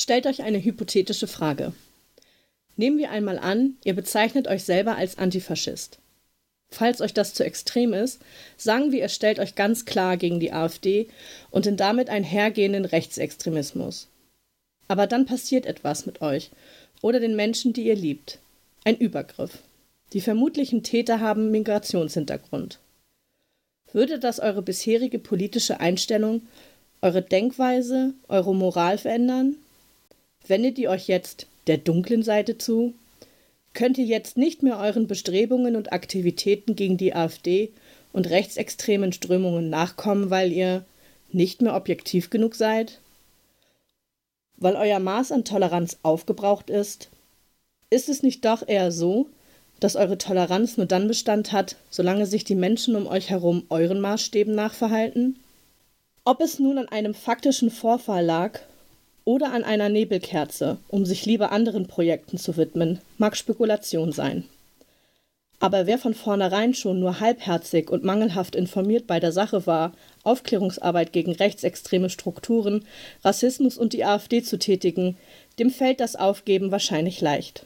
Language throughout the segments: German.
stellt euch eine hypothetische Frage. Nehmen wir einmal an, ihr bezeichnet euch selber als Antifaschist. Falls euch das zu extrem ist, sagen wir, ihr stellt euch ganz klar gegen die AfD und den damit einhergehenden Rechtsextremismus. Aber dann passiert etwas mit euch oder den Menschen, die ihr liebt. Ein Übergriff. Die vermutlichen Täter haben Migrationshintergrund. Würde das eure bisherige politische Einstellung, eure Denkweise, eure Moral verändern? Wendet ihr euch jetzt der dunklen Seite zu? Könnt ihr jetzt nicht mehr euren Bestrebungen und Aktivitäten gegen die AfD und rechtsextremen Strömungen nachkommen, weil ihr nicht mehr objektiv genug seid? Weil euer Maß an Toleranz aufgebraucht ist? Ist es nicht doch eher so, dass eure Toleranz nur dann Bestand hat, solange sich die Menschen um euch herum euren Maßstäben nachverhalten? Ob es nun an einem faktischen Vorfall lag oder an einer Nebelkerze, um sich lieber anderen Projekten zu widmen, mag Spekulation sein. Aber wer von vornherein schon nur halbherzig und mangelhaft informiert bei der Sache war, Aufklärungsarbeit gegen rechtsextreme Strukturen, Rassismus und die AfD zu tätigen, dem fällt das Aufgeben wahrscheinlich leicht.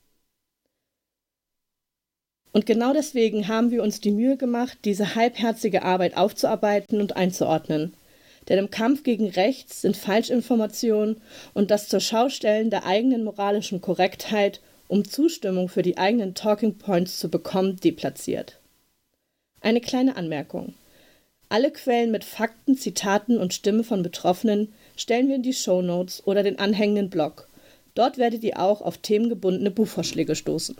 Und genau deswegen haben wir uns die Mühe gemacht, diese halbherzige Arbeit aufzuarbeiten und einzuordnen. Denn im Kampf gegen Rechts sind Falschinformationen und das Zur-Schau-Stellen der eigenen moralischen Korrektheit, um Zustimmung für die eigenen Talking Points zu bekommen, deplatziert. Eine kleine Anmerkung. Alle Quellen mit Fakten, Zitaten und Stimme von Betroffenen stellen wir in die Shownotes oder den anhängenden Blog. Dort werdet ihr auch auf themengebundene Buchvorschläge stoßen.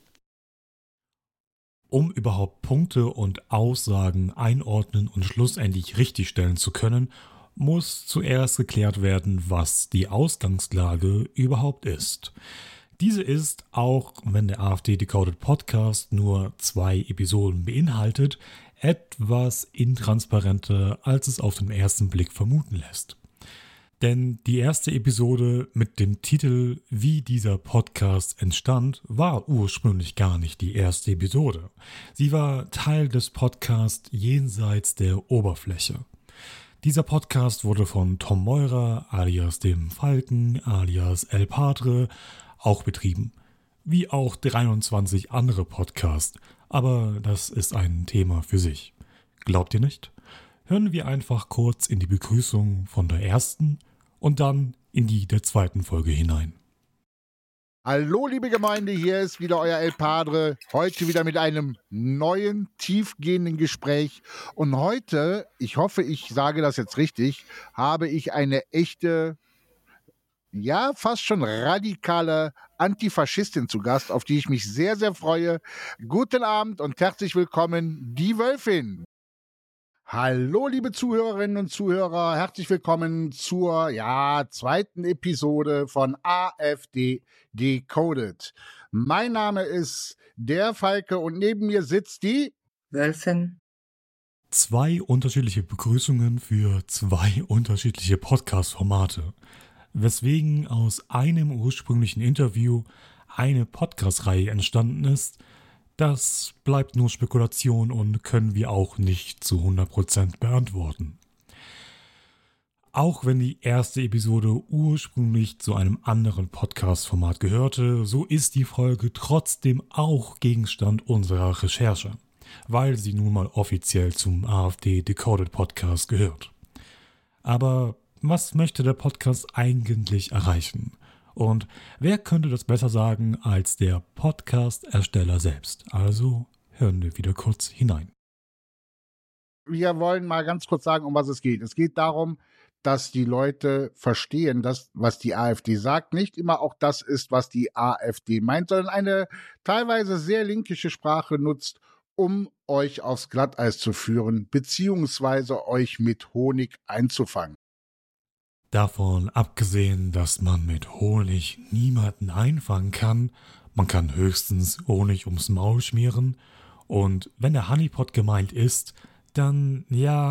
Um überhaupt Punkte und Aussagen einordnen und schlussendlich richtigstellen zu können, muss zuerst geklärt werden, was die Ausgangslage überhaupt ist. Diese ist, auch wenn der AfD Decoded Podcast nur 2 Episoden beinhaltet, etwas intransparenter, als es auf den ersten Blick vermuten lässt. Denn die erste Episode mit dem Titel Wie dieser Podcast entstand, war ursprünglich gar nicht die erste Episode. Sie war Teil des Podcasts Jenseits der Oberfläche. Dieser Podcast wurde von Tom Meurer alias dem Falken alias El Padre auch betrieben. Wie auch 23 andere Podcasts, aber das ist ein Thema für sich. Glaubt ihr nicht? Hören wir einfach kurz in die Begrüßung von der ersten und dann in die der zweiten Folge hinein. Hallo liebe Gemeinde, hier ist wieder euer El Padre, heute wieder mit einem neuen, tiefgehenden Gespräch. Und heute, ich hoffe, ich sage das jetzt richtig, habe ich eine echte, ja fast schon radikale Antifaschistin zu Gast, auf die ich mich sehr, sehr freue. Guten Abend und herzlich willkommen, die Wölfin. Hallo liebe Zuhörerinnen und Zuhörer, herzlich willkommen zur zweiten Episode von AfD Decoded. Mein Name ist der Falke und neben mir sitzt die Wölfin. 2 unterschiedliche Begrüßungen für 2 unterschiedliche Podcast-Formate, weswegen aus einem ursprünglichen Interview eine Podcast-Reihe entstanden ist. Das bleibt nur Spekulation und können wir auch nicht zu 100% beantworten. Auch wenn die erste Episode ursprünglich zu einem anderen Podcast-Format gehörte, so ist die Folge trotzdem auch Gegenstand unserer Recherche, weil sie nun mal offiziell zum AfD Decoded Podcast gehört. Aber was möchte der Podcast eigentlich erreichen? Und wer könnte das besser sagen als der Podcast-Ersteller selbst? Also hören wir wieder kurz hinein. Wir wollen mal ganz kurz sagen, um was es geht. Es geht darum, dass die Leute verstehen, dass, was die AfD sagt, nicht immer auch das ist, was die AfD meint, sondern eine teilweise sehr linkische Sprache nutzt, um euch aufs Glatteis zu führen, beziehungsweise euch mit Honig einzufangen. Davon abgesehen, dass man mit Honig niemanden einfangen kann, man kann höchstens Honig ums Maul schmieren und wenn der Honeypot gemeint ist, dann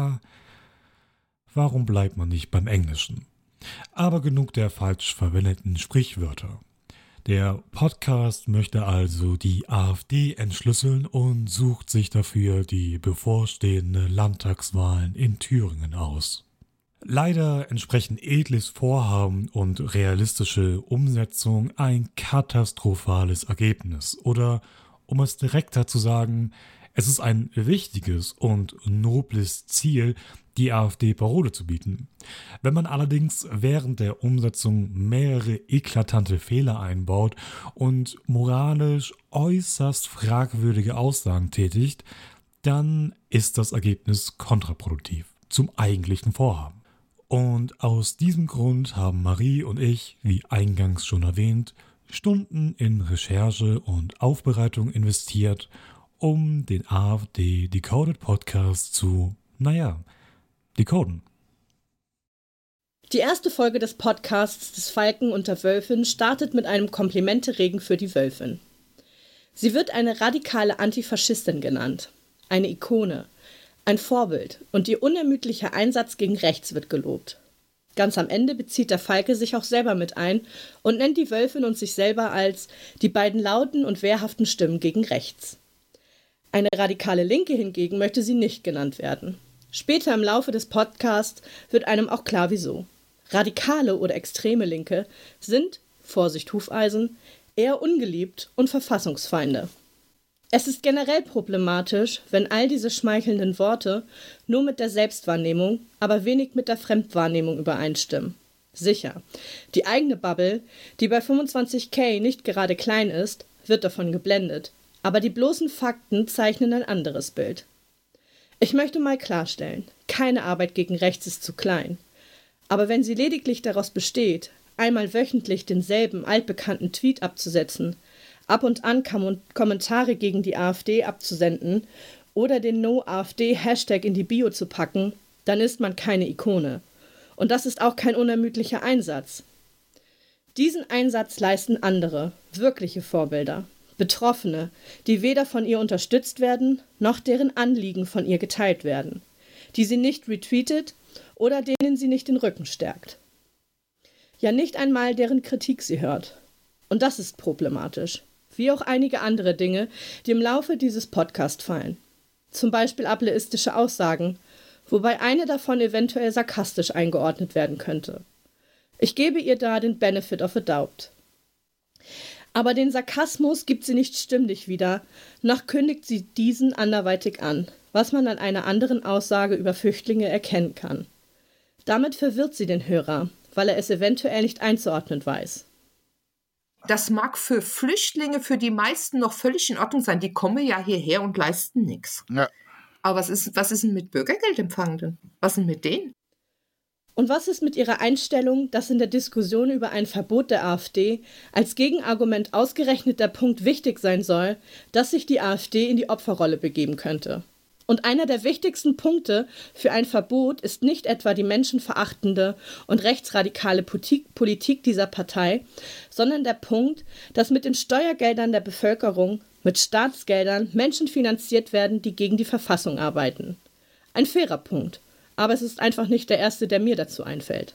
warum bleibt man nicht beim Englischen? Aber genug der falsch verwendeten Sprichwörter. Der Podcast möchte also die AfD entschlüsseln und sucht sich dafür die bevorstehenden Landtagswahlen in Thüringen aus. Leider entsprechen edles Vorhaben und realistische Umsetzung ein katastrophales Ergebnis. Oder, um es direkter zu sagen, es ist ein wichtiges und nobles Ziel, die AfD Parole zu bieten. Wenn man allerdings während der Umsetzung mehrere eklatante Fehler einbaut und moralisch äußerst fragwürdige Aussagen tätigt, dann ist das Ergebnis kontraproduktiv zum eigentlichen Vorhaben. Und aus diesem Grund haben Marie und ich, wie eingangs schon erwähnt, Stunden in Recherche und Aufbereitung investiert, um den AfD Decoded Podcast zu, decoden. Die erste Folge des Podcasts des Falken und der Wölfin startet mit einem Komplimente-Regen für die Wölfin. Sie wird eine radikale Antifaschistin genannt, eine Ikone, ein Vorbild, und ihr unermüdlicher Einsatz gegen rechts wird gelobt. Ganz am Ende bezieht der Falke sich auch selber mit ein und nennt die Wölfin und sich selber als die beiden lauten und wehrhaften Stimmen gegen rechts. Eine radikale Linke hingegen möchte sie nicht genannt werden. Später im Laufe des Podcasts wird einem auch klar, wieso. Radikale oder extreme Linke sind, Vorsicht Hufeisen, eher ungeliebt und Verfassungsfeinde. Es ist generell problematisch, wenn all diese schmeichelnden Worte nur mit der Selbstwahrnehmung, aber wenig mit der Fremdwahrnehmung übereinstimmen. Sicher, die eigene Bubble, die bei 25.000 nicht gerade klein ist, wird davon geblendet, aber die bloßen Fakten zeichnen ein anderes Bild. Ich möchte mal klarstellen, keine Arbeit gegen rechts ist zu klein. Aber wenn sie lediglich daraus besteht, einmal wöchentlich denselben altbekannten Tweet abzusetzen, ab und an Kommentare gegen die AfD abzusenden oder den No-AfD-Hashtag in die Bio zu packen, dann ist man keine Ikone. Und das ist auch kein unermüdlicher Einsatz. Diesen Einsatz leisten andere, wirkliche Vorbilder, Betroffene, die weder von ihr unterstützt werden, noch deren Anliegen von ihr geteilt werden, die sie nicht retweetet oder denen sie nicht den Rücken stärkt. Ja, nicht einmal deren Kritik sie hört. Und das ist problematisch. Wie auch einige andere Dinge, die im Laufe dieses Podcasts fallen. Zum Beispiel ableistische Aussagen, wobei eine davon eventuell sarkastisch eingeordnet werden könnte. Ich gebe ihr da den Benefit of a Doubt. Aber den Sarkasmus gibt sie nicht stimmlich wieder, noch kündigt sie diesen anderweitig an, was man an einer anderen Aussage über Flüchtlinge erkennen kann. Damit verwirrt sie den Hörer, weil er es eventuell nicht einzuordnen weiß. Das mag für Flüchtlinge für die meisten noch völlig in Ordnung sein. Die kommen ja hierher und leisten nichts. Ja. Aber was ist denn mit Bürgergeldempfangenden? Was ist denn mit denen? Und was ist mit ihrer Einstellung, dass in der Diskussion über ein Verbot der AfD als Gegenargument ausgerechnet der Punkt wichtig sein soll, dass sich die AfD in die Opferrolle begeben könnte? Und einer der wichtigsten Punkte für ein Verbot ist nicht etwa die menschenverachtende und rechtsradikale Politik dieser Partei, sondern der Punkt, dass mit den Steuergeldern der Bevölkerung, mit Staatsgeldern Menschen finanziert werden, die gegen die Verfassung arbeiten. Ein fairer Punkt, aber es ist einfach nicht der erste, der mir dazu einfällt.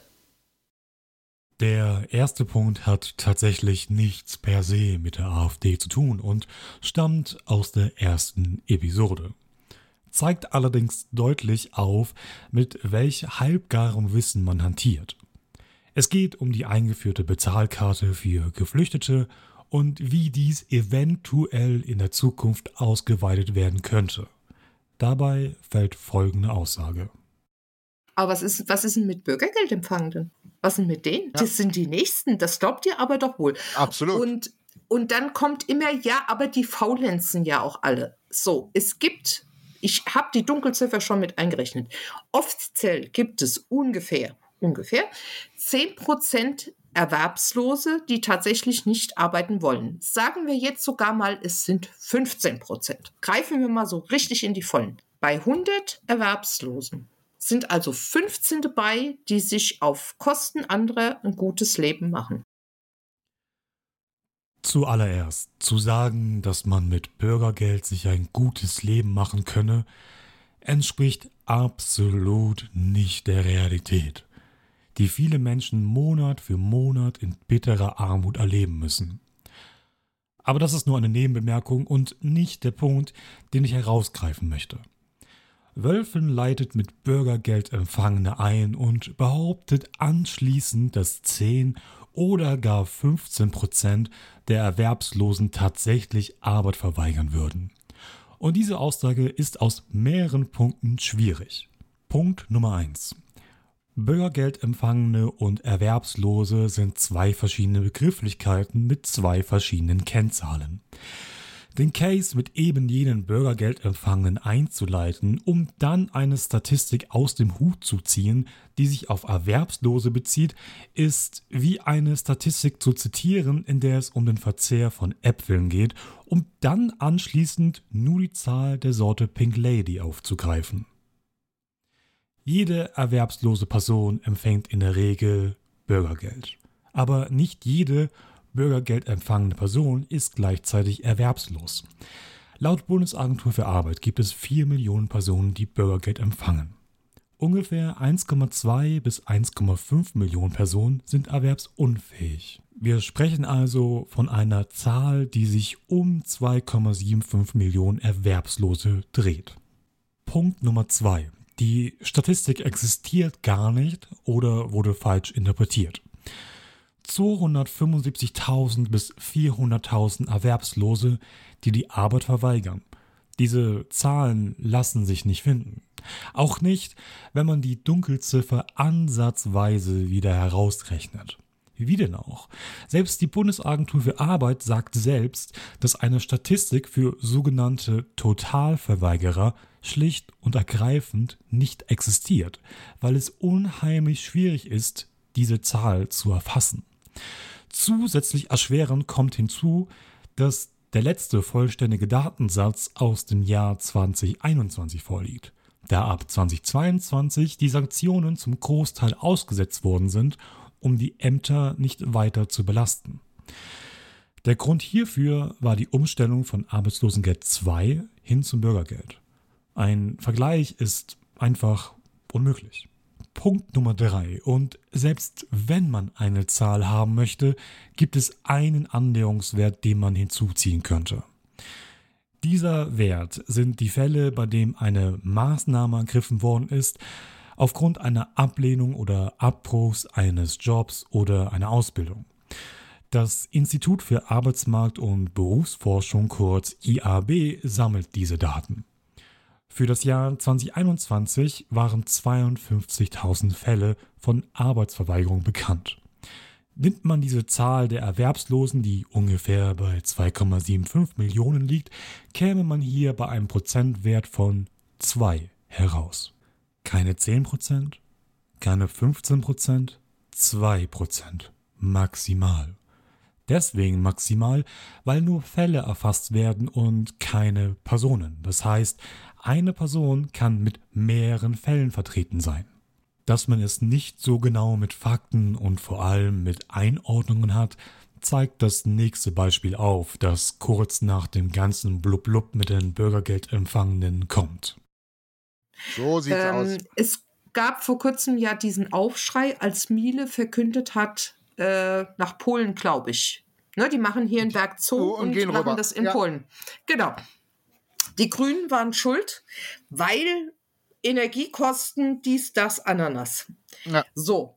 Der erste Punkt hat tatsächlich nichts per se mit der AfD zu tun und stammt aus der ersten Episode. Zeigt allerdings deutlich auf, mit welch halbgarem Wissen man hantiert. Es geht um die eingeführte Bezahlkarte für Geflüchtete und wie dies eventuell in der Zukunft ausgeweitet werden könnte. Dabei fällt folgende Aussage. Aber was ist denn mit Bürgergeldempfangenden? Was ist denn mit denen? Ja. Das sind die Nächsten, das glaubt ihr aber doch wohl. Absolut. Und dann kommt immer, ja, aber die faulenzen ja auch alle. So, ich habe die Dunkelziffer schon mit eingerechnet. Offiziell gibt es ungefähr 10% Erwerbslose, die tatsächlich nicht arbeiten wollen. Sagen wir jetzt sogar mal, es sind 15%. Greifen wir mal so richtig in die Vollen. Bei 100 Erwerbslosen sind also 15 dabei, die sich auf Kosten anderer ein gutes Leben machen. Zuallererst, zu sagen, dass man mit Bürgergeld sich ein gutes Leben machen könne, entspricht absolut nicht der Realität, die viele Menschen Monat für Monat in bitterer Armut erleben müssen. Aber das ist nur eine Nebenbemerkung und nicht der Punkt, den ich herausgreifen möchte. Wölfen leitet mit Bürgergeld Empfangene ein und behauptet anschließend, dass 10 oder gar 15% der Erwerbslosen tatsächlich Arbeit verweigern würden. Und diese Aussage ist aus mehreren Punkten schwierig. Punkt Nummer 1. Bürgergeldempfangene und Erwerbslose sind zwei verschiedene Begrifflichkeiten mit zwei verschiedenen Kennzahlen. Den Case mit eben jenen Bürgergeldempfangenen einzuleiten, um dann eine Statistik aus dem Hut zu ziehen, die sich auf Erwerbslose bezieht, ist wie eine Statistik zu zitieren, in der es um den Verzehr von Äpfeln geht, um dann anschließend nur die Zahl der Sorte Pink Lady aufzugreifen. Jede erwerbslose Person empfängt in der Regel Bürgergeld, aber nicht jede Bürgergeld empfangende Person ist gleichzeitig erwerbslos. Laut Bundesagentur für Arbeit gibt es 4 Millionen Personen, die Bürgergeld empfangen. Ungefähr 1,2 bis 1,5 Millionen Personen sind erwerbsunfähig. Wir sprechen also von einer Zahl, die sich um 2,75 Millionen Erwerbslose dreht. Punkt Nummer 2. Die Statistik existiert gar nicht oder wurde falsch interpretiert. 275.000 bis 400.000 Erwerbslose, die die Arbeit verweigern. Diese Zahlen lassen sich nicht finden. Auch nicht, wenn man die Dunkelziffer ansatzweise wieder herausrechnet. Wie denn auch? Selbst die Bundesagentur für Arbeit sagt selbst, dass eine Statistik für sogenannte Totalverweigerer schlicht und ergreifend nicht existiert, weil es unheimlich schwierig ist, diese Zahl zu erfassen. Zusätzlich erschwerend kommt hinzu, dass der letzte vollständige Datensatz aus dem Jahr 2021 vorliegt, da ab 2022 die Sanktionen zum Großteil ausgesetzt worden sind, um die Ämter nicht weiter zu belasten. Der Grund hierfür war die Umstellung von Arbeitslosengeld II hin zum Bürgergeld. Ein Vergleich ist einfach unmöglich. Punkt Nummer 3. Und selbst wenn man eine Zahl haben möchte, gibt es einen Annäherungswert, den man hinzuziehen könnte. Dieser Wert sind die Fälle, bei dem eine Maßnahme ergriffen worden ist, aufgrund einer Ablehnung oder Abbruchs eines Jobs oder einer Ausbildung. Das Institut für Arbeitsmarkt- und Berufsforschung, kurz IAB, sammelt diese Daten. Für das Jahr 2021 waren 52.000 Fälle von Arbeitsverweigerung bekannt. Nimmt man diese Zahl der Erwerbslosen, die ungefähr bei 2,75 Millionen liegt, käme man hier bei einem Prozentwert von 2 heraus. Keine 10%, keine 15%, 2% maximal. Deswegen maximal, weil nur Fälle erfasst werden und keine Personen. Das heißt, eine Person kann mit mehreren Fällen vertreten sein. Dass man es nicht so genau mit Fakten und vor allem mit Einordnungen hat, zeigt das nächste Beispiel auf, das kurz nach dem ganzen Blub-Blub mit den Bürgergeldempfangenen kommt. So sieht's aus. Es gab vor kurzem ja diesen Aufschrei, als Miele verkündet hat, nach Polen, glaube ich. Ne, die machen hier einen Berg Zoo und machen rüber. das in Polen. Genau. Die Grünen waren schuld, weil Energiekosten, dies, das, Ananas. Ja. So.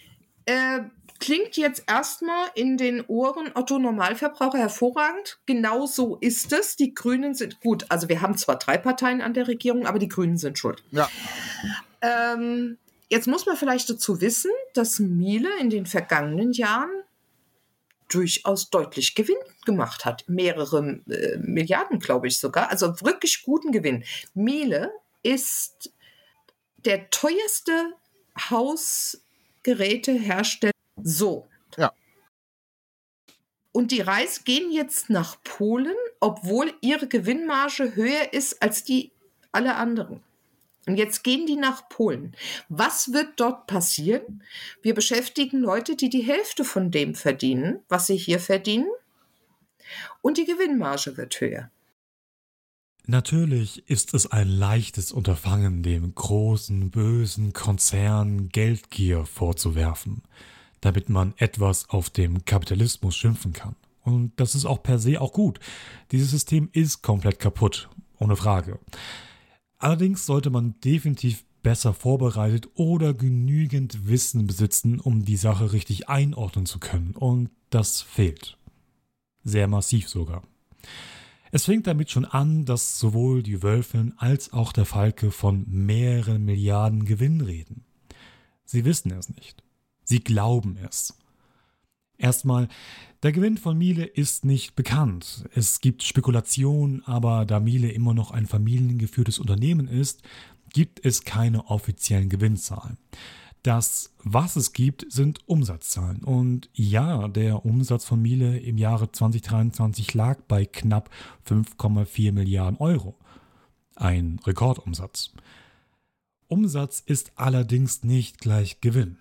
Klingt jetzt erstmal in den Ohren Otto Normalverbraucher hervorragend. Genau so ist es. Die Grünen sind gut. Also wir haben zwar 3 Parteien an der Regierung, aber die Grünen sind schuld. Ja. Jetzt muss man vielleicht dazu wissen, dass Miele in den vergangenen Jahren durchaus deutlich Gewinn gemacht hat. Mehrere Milliarden, glaube ich sogar. Also wirklich guten Gewinn. Miele ist der teuerste Hausgerätehersteller. So. Ja. Und die gehen jetzt nach Polen, obwohl ihre Gewinnmarge höher ist als die aller anderen. Und jetzt gehen die nach Polen. Was wird dort passieren? Wir beschäftigen Leute, die die Hälfte von dem verdienen, was sie hier verdienen. Und die Gewinnmarge wird höher. Natürlich ist es ein leichtes Unterfangen, dem großen, bösen Konzern Geldgier vorzuwerfen, damit man etwas auf dem Kapitalismus schimpfen kann. Und das ist auch per se auch gut. Dieses System ist komplett kaputt, ohne Frage. Allerdings sollte man definitiv besser vorbereitet oder genügend Wissen besitzen, um die Sache richtig einordnen zu können. Und das fehlt. Sehr massiv sogar. Es fängt damit schon an, dass sowohl die Wölfin als auch der Falke von mehreren Milliarden Gewinn reden. Sie wissen es nicht. Sie glauben es. Erstmal, der Gewinn von Miele ist nicht bekannt. Es gibt Spekulationen, aber da Miele immer noch ein familiengeführtes Unternehmen ist, gibt es keine offiziellen Gewinnzahlen. Das, was es gibt, sind Umsatzzahlen. Und ja, der Umsatz von Miele im Jahre 2023 lag bei knapp 5,4 Milliarden Euro. Ein Rekordumsatz. Umsatz ist allerdings nicht gleich Gewinn.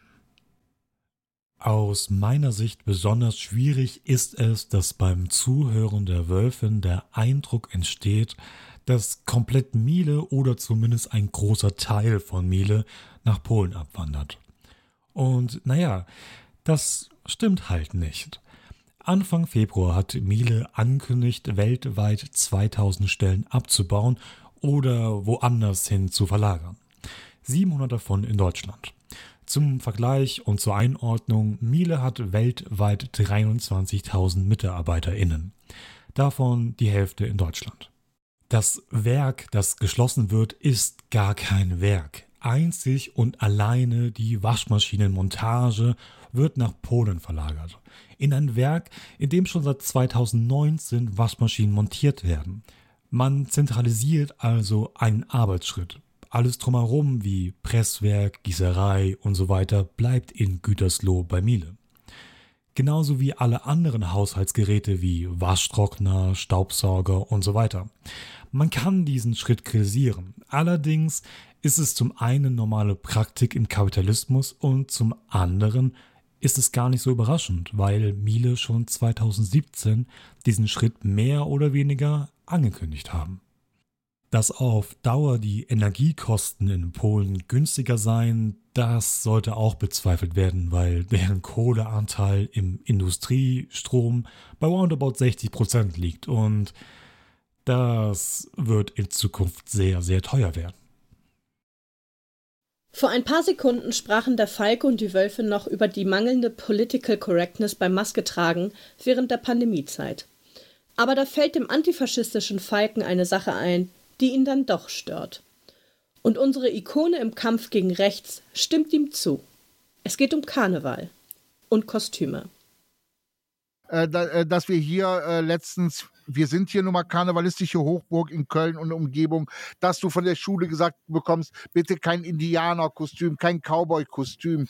Aus meiner Sicht besonders schwierig ist es, dass beim Zuhören der Wölfin der Eindruck entsteht, dass komplett Miele oder zumindest ein großer Teil von Miele nach Polen abwandert. Und naja, das stimmt halt nicht. Anfang Februar hat Miele angekündigt, weltweit 2000 Stellen abzubauen oder woanders hin zu verlagern. 700 davon in Deutschland. Zum Vergleich und zur Einordnung, Miele hat weltweit 23.000 MitarbeiterInnen. Davon die Hälfte in Deutschland. Das Werk, das geschlossen wird, ist gar kein Werk. Einzig und alleine die Waschmaschinenmontage wird nach Polen verlagert. In ein Werk, in dem schon seit 2019 Waschmaschinen montiert werden. Man zentralisiert also einen Arbeitsschritt. Alles drumherum wie Presswerk, Gießerei und so weiter bleibt in Gütersloh bei Miele. Genauso wie alle anderen Haushaltsgeräte wie Waschtrockner, Staubsauger und so weiter. Man kann diesen Schritt kritisieren. Allerdings ist es zum einen normale Praktik im Kapitalismus und zum anderen ist es gar nicht so überraschend, weil Miele schon 2017 diesen Schritt mehr oder weniger angekündigt haben. Dass auf Dauer die Energiekosten in Polen günstiger seien, das sollte auch bezweifelt werden, weil deren Kohleanteil im Industriestrom bei roundabout 60% liegt und das wird in Zukunft sehr, sehr teuer werden. Vor ein paar Sekunden sprachen der Falke und die Wölfin noch über die mangelnde Political Correctness beim Masketragen während der Pandemiezeit. Aber da fällt dem antifaschistischen Falken eine Sache ein, die ihn dann doch stört. Und unsere Ikone im Kampf gegen rechts stimmt ihm zu. Es geht um Karneval und Kostüme. Dass wir hier letztens, wir sind hier nun mal karnevalistische Hochburg in Köln und Umgebung, dass du von der Schule gesagt bekommst, bitte kein Indianerkostüm, kein Cowboy-Kostüm.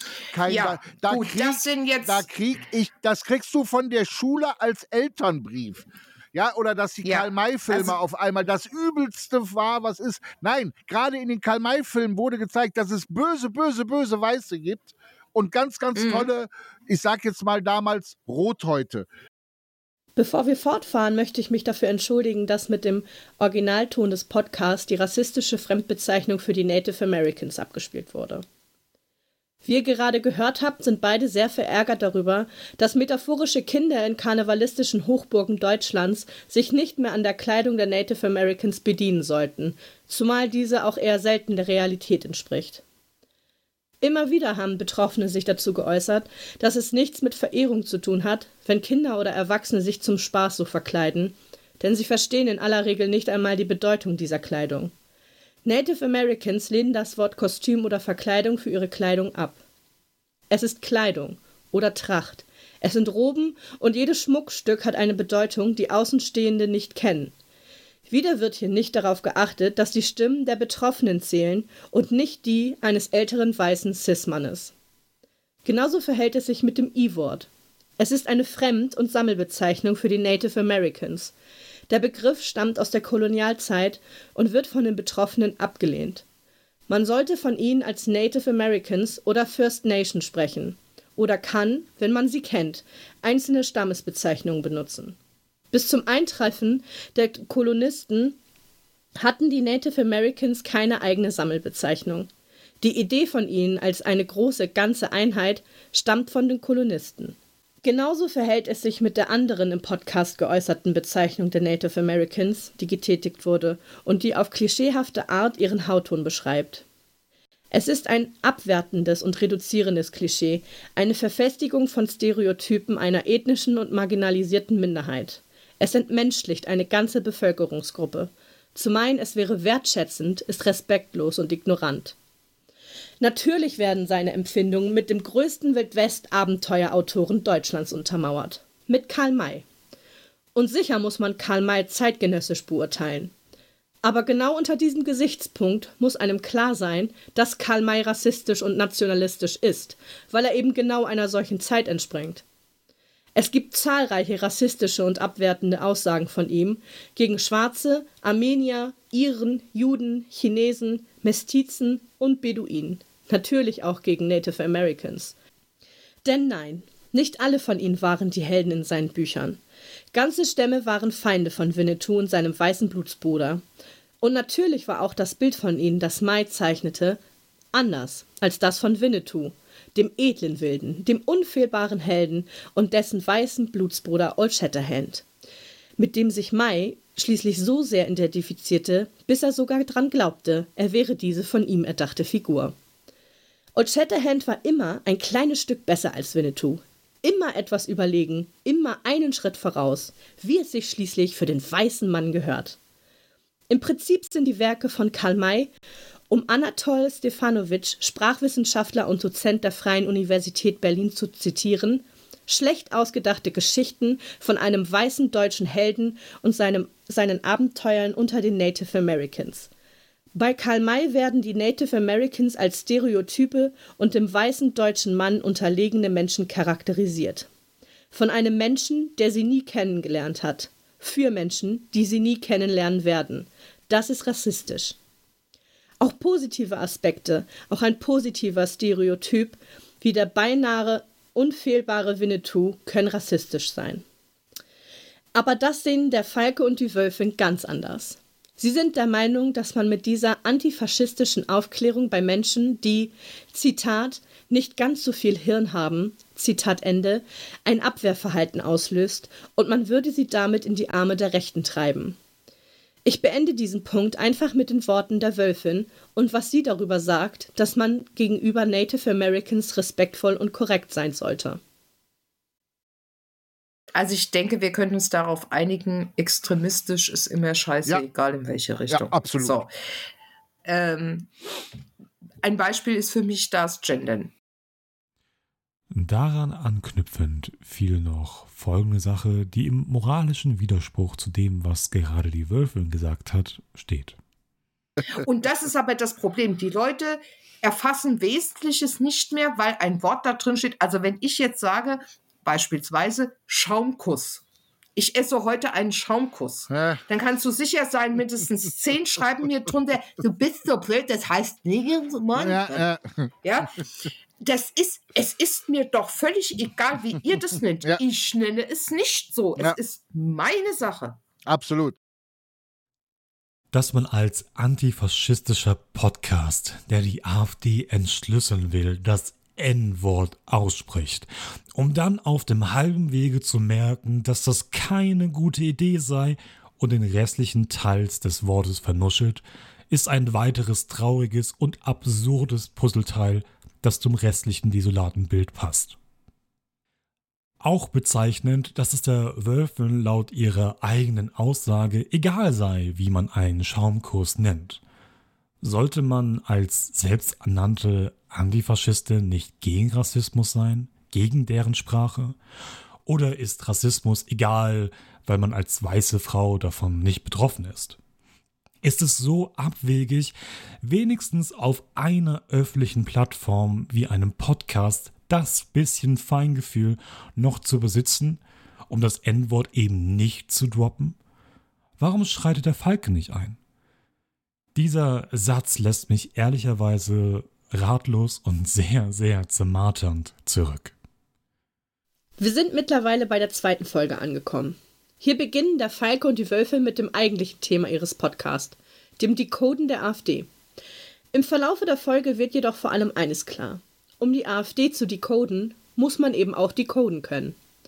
Das kriegst du von der Schule als Elternbrief. Ja, oder dass die Karl-May-Filme auf einmal das Übelste war, was ist. Nein, gerade in den Karl-May-Filmen wurde gezeigt, dass es böse, böse, böse Weiße gibt und ganz, ganz tolle, ich sag jetzt mal damals, Rothäute. Bevor wir fortfahren, möchte ich mich dafür entschuldigen, dass mit dem Originalton des Podcasts die rassistische Fremdbezeichnung für die Native Americans abgespielt wurde. Wie ihr gerade gehört habt, sind beide sehr verärgert darüber, dass metaphorische Kinder in karnevalistischen Hochburgen Deutschlands sich nicht mehr an der Kleidung der Native Americans bedienen sollten, zumal diese auch eher selten der Realität entspricht. Immer wieder haben Betroffene sich dazu geäußert, dass es nichts mit Verehrung zu tun hat, wenn Kinder oder Erwachsene sich zum Spaß so verkleiden, denn sie verstehen in aller Regel nicht einmal die Bedeutung dieser Kleidung. Native Americans lehnen das Wort Kostüm oder Verkleidung für ihre Kleidung ab. Es ist Kleidung oder Tracht. Es sind Roben und jedes Schmuckstück hat eine Bedeutung, die Außenstehende nicht kennen. Wieder wird hier nicht darauf geachtet, dass die Stimmen der Betroffenen zählen und nicht die eines älteren weißen Cis-Mannes. Genauso verhält es sich mit dem I-Wort. Es ist eine Fremd- und Sammelbezeichnung für die Native Americans. Der Begriff stammt aus der Kolonialzeit und wird von den Betroffenen abgelehnt. Man sollte von ihnen als Native Americans oder First Nation sprechen oder kann, wenn man sie kennt, einzelne Stammesbezeichnungen benutzen. Bis zum Eintreffen der Kolonisten hatten die Native Americans keine eigene Sammelbezeichnung. Die Idee von ihnen als eine große, ganze Einheit stammt von den Kolonisten. Genauso verhält es sich mit der anderen im Podcast geäußerten Bezeichnung der Native Americans, die getätigt wurde und die auf klischeehafte Art ihren Hautton beschreibt. Es ist ein abwertendes und reduzierendes Klischee, eine Verfestigung von Stereotypen einer ethnischen und marginalisierten Minderheit. Es entmenschlicht eine ganze Bevölkerungsgruppe. Zu meinen, es wäre wertschätzend, ist respektlos und ignorant. Natürlich werden seine Empfindungen mit dem größten Wildwest-Abenteuerautoren Deutschlands untermauert, mit Karl May. Und sicher muss man Karl May zeitgenössisch beurteilen. Aber genau unter diesem Gesichtspunkt muss einem klar sein, dass Karl May rassistisch und nationalistisch ist, weil er eben genau einer solchen Zeit entspringt. Es gibt zahlreiche rassistische und abwertende Aussagen von ihm gegen Schwarze, Armenier, Iren, Juden, Chinesen, Mestizen und Beduinen. Natürlich auch gegen Native Americans. Denn nein, nicht alle von ihnen waren die Helden in seinen Büchern. Ganze Stämme waren Feinde von Winnetou und seinem weißen Blutsbruder. Und natürlich war auch das Bild von ihnen, das May zeichnete, anders als das von Winnetou, dem edlen Wilden, dem unfehlbaren Helden und dessen weißen Blutsbruder Old Shatterhand, mit dem sich May schließlich so sehr identifizierte, bis er sogar dran glaubte, er wäre diese von ihm erdachte Figur. Old Shatterhand war immer ein kleines Stück besser als Winnetou, immer etwas überlegen, immer einen Schritt voraus, wie es sich schließlich für den weißen Mann gehört. Im Prinzip sind die Werke von Karl May, um Anatol Stefanovic, Sprachwissenschaftler und Dozent der Freien Universität Berlin zu zitieren, schlecht ausgedachte Geschichten von einem weißen deutschen Helden und seinen Abenteuern unter den Native Americans. Bei Karl May werden die Native Americans als Stereotype und dem weißen deutschen Mann unterlegene Menschen charakterisiert. Von einem Menschen, der sie nie kennengelernt hat. Für Menschen, die sie nie kennenlernen werden. Das ist rassistisch. Auch positive Aspekte, auch ein positiver Stereotyp, wie der beinahe unfehlbare Winnetou, können rassistisch sein. Aber das sehen der Falke und die Wölfin ganz anders. Sie sind der Meinung, dass man mit dieser antifaschistischen Aufklärung bei Menschen, die, Zitat, nicht ganz so viel Hirn haben, Zitat Ende, ein Abwehrverhalten auslöst und man würde sie damit in die Arme der Rechten treiben. Ich beende diesen Punkt einfach mit den Worten der Wölfin und was sie darüber sagt, dass man gegenüber Native Americans respektvoll und korrekt sein sollte. Also ich denke, wir können uns darauf einigen, extremistisch ist immer scheiße, Ja. egal in welche Richtung. Ja, absolut. So. Ein Beispiel ist für mich das Gendern. Daran anknüpfend fiel noch folgende Sache, die im moralischen Widerspruch zu dem, was gerade die Wölfin gesagt hat, steht. Und das ist aber das Problem. Die Leute erfassen Wesentliches nicht mehr, weil ein Wort da drin steht. Also wenn ich jetzt sage, beispielsweise Schaumkuss. Ich esse heute einen Schaumkuss. Ja. Dann kannst du sicher sein, mindestens 10 schreiben mir drunter, du bist so blöd, das heißt Mann. Ja. Es ist mir doch völlig egal, wie ihr das nennt. Ja. Ich nenne es nicht so. Ja. Es ist meine Sache. Absolut. Dass man als antifaschistischer Podcast, der die AfD entschlüsseln will, das N-Wort ausspricht, um dann auf dem halben Wege zu merken, dass das keine gute Idee sei und den restlichen Teils des Wortes vernuschelt, ist ein weiteres trauriges und absurdes Puzzleteil, das zum restlichen desolaten Bild passt. Auch bezeichnend, dass es der Wölfin laut ihrer eigenen Aussage egal sei, wie man einen Schaumkuss nennt. Sollte man als selbsternannte Antifaschistin nicht gegen Rassismus sein, gegen deren Sprache? Oder ist Rassismus egal, weil man als weiße Frau davon nicht betroffen ist? Ist es so abwegig, wenigstens auf einer öffentlichen Plattform wie einem Podcast das bisschen Feingefühl noch zu besitzen, um das N-Wort eben nicht zu droppen? Warum schreitet der Falke nicht ein? Dieser Satz lässt mich ehrlicherweise ratlos und sehr, sehr zermarternd zurück. Wir sind mittlerweile bei der 2. Folge angekommen. Hier beginnen der Falke und die Wölfe mit dem eigentlichen Thema ihres Podcasts, dem Decoden der AfD. Im Verlaufe der Folge wird jedoch vor allem eines klar. Um die AfD zu decoden, muss man eben auch decoden können.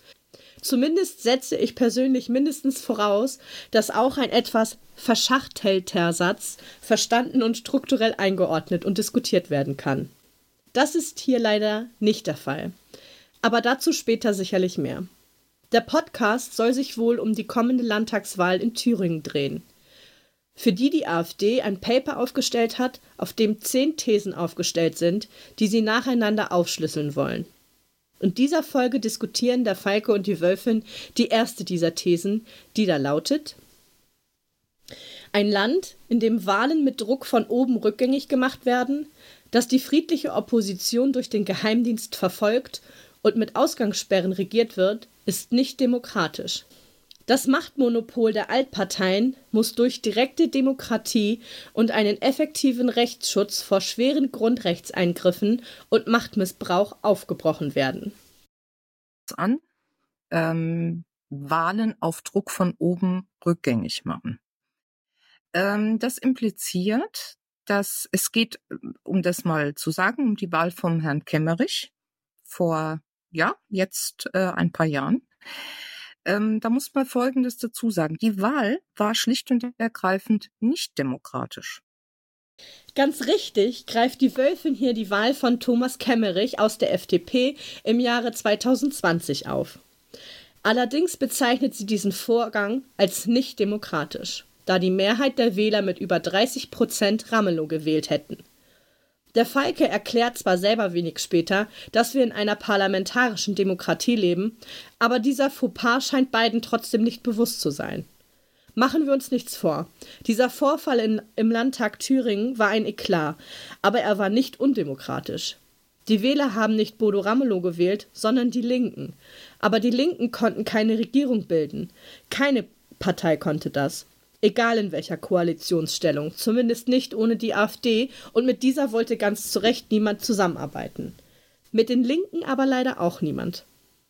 Zumindest setze ich persönlich mindestens voraus, dass auch ein etwas verschachtelter Satz verstanden und strukturell eingeordnet und diskutiert werden kann. Das ist hier leider nicht der Fall. Aber dazu später sicherlich mehr. Der Podcast soll sich wohl um die kommende Landtagswahl in Thüringen drehen, für die AfD ein Paper aufgestellt hat, auf dem 10 Thesen aufgestellt sind, die sie nacheinander aufschlüsseln wollen. In dieser Folge diskutieren der Falke und die Wölfin die erste dieser Thesen, die da lautet: Ein Land, in dem Wahlen mit Druck von oben rückgängig gemacht werden, das die friedliche Opposition durch den Geheimdienst verfolgt und mit Ausgangssperren regiert wird, ist nicht demokratisch. Das Machtmonopol der Altparteien muss durch direkte Demokratie und einen effektiven Rechtsschutz vor schweren Grundrechtseingriffen und Machtmissbrauch aufgebrochen werden. Wahlen auf Druck von oben rückgängig machen. Das impliziert, dass es geht, um das mal zu sagen, um die Wahl vom Herrn Kemmerich vor, jetzt ein paar Jahren. Da muss man Folgendes dazu sagen. Die Wahl war schlicht und ergreifend nicht demokratisch. Ganz richtig greift die Wölfin hier die Wahl von Thomas Kemmerich aus der FDP im Jahre 2020 auf. Allerdings bezeichnet sie diesen Vorgang als nicht demokratisch, da die Mehrheit der Wähler mit über 30% Ramelow gewählt hätten. Der Falke erklärt zwar selber wenig später, dass wir in einer parlamentarischen Demokratie leben, aber dieser Fauxpas scheint beiden trotzdem nicht bewusst zu sein. Machen wir uns nichts vor. Dieser Vorfall im Landtag Thüringen war ein Eklat, aber er war nicht undemokratisch. Die Wähler haben nicht Bodo Ramelow gewählt, sondern die Linken. Aber die Linken konnten keine Regierung bilden. Keine Partei konnte das. Egal in welcher Koalitionsstellung, zumindest nicht ohne die AfD, und mit dieser wollte ganz zu Recht niemand zusammenarbeiten. Mit den Linken aber leider auch niemand.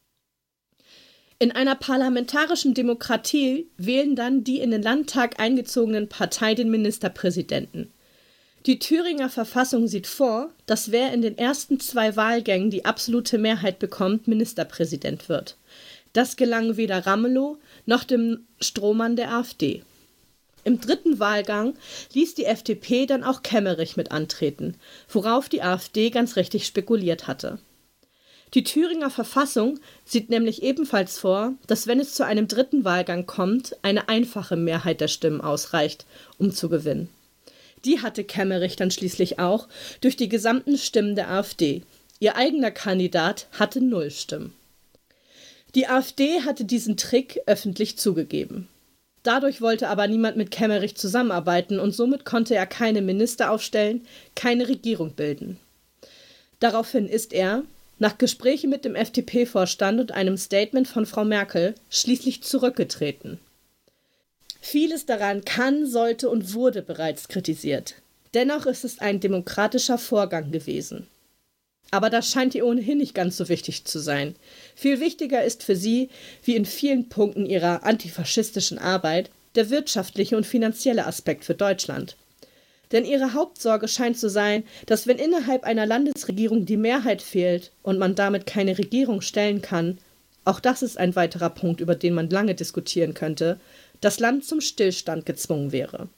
In einer parlamentarischen Demokratie wählen dann die in den Landtag eingezogenen Partei den Ministerpräsidenten. Die Thüringer Verfassung sieht vor, dass wer in den ersten 2 Wahlgängen die absolute Mehrheit bekommt, Ministerpräsident wird. Das gelang weder Ramelow noch dem Strohmann der AfD. Im 3. Wahlgang ließ die FDP dann auch Kemmerich mit antreten, worauf die AfD ganz richtig spekuliert hatte. Die Thüringer Verfassung sieht nämlich ebenfalls vor, dass wenn es zu einem 3. Wahlgang kommt, eine einfache Mehrheit der Stimmen ausreicht, um zu gewinnen. Die hatte Kemmerich dann schließlich auch durch die gesamten Stimmen der AfD. Ihr eigener Kandidat hatte 0 Stimmen. Die AfD hatte diesen Trick öffentlich zugegeben. Dadurch wollte aber niemand mit Kemmerich zusammenarbeiten und somit konnte er keine Minister aufstellen, keine Regierung bilden. Daraufhin ist er, nach Gesprächen mit dem FDP-Vorstand und einem Statement von Frau Merkel, schließlich zurückgetreten. Vieles daran kann, sollte und wurde bereits kritisiert. Dennoch ist es ein demokratischer Vorgang gewesen. Aber das scheint ihr ohnehin nicht ganz so wichtig zu sein. Viel wichtiger ist für sie, wie in vielen Punkten ihrer antifaschistischen Arbeit, der wirtschaftliche und finanzielle Aspekt für Deutschland. Denn ihre Hauptsorge scheint zu sein, dass wenn innerhalb einer Landesregierung die Mehrheit fehlt und man damit keine Regierung stellen kann, auch das ist ein weiterer Punkt, über den man lange diskutieren könnte, das Land zum Stillstand gezwungen wäre.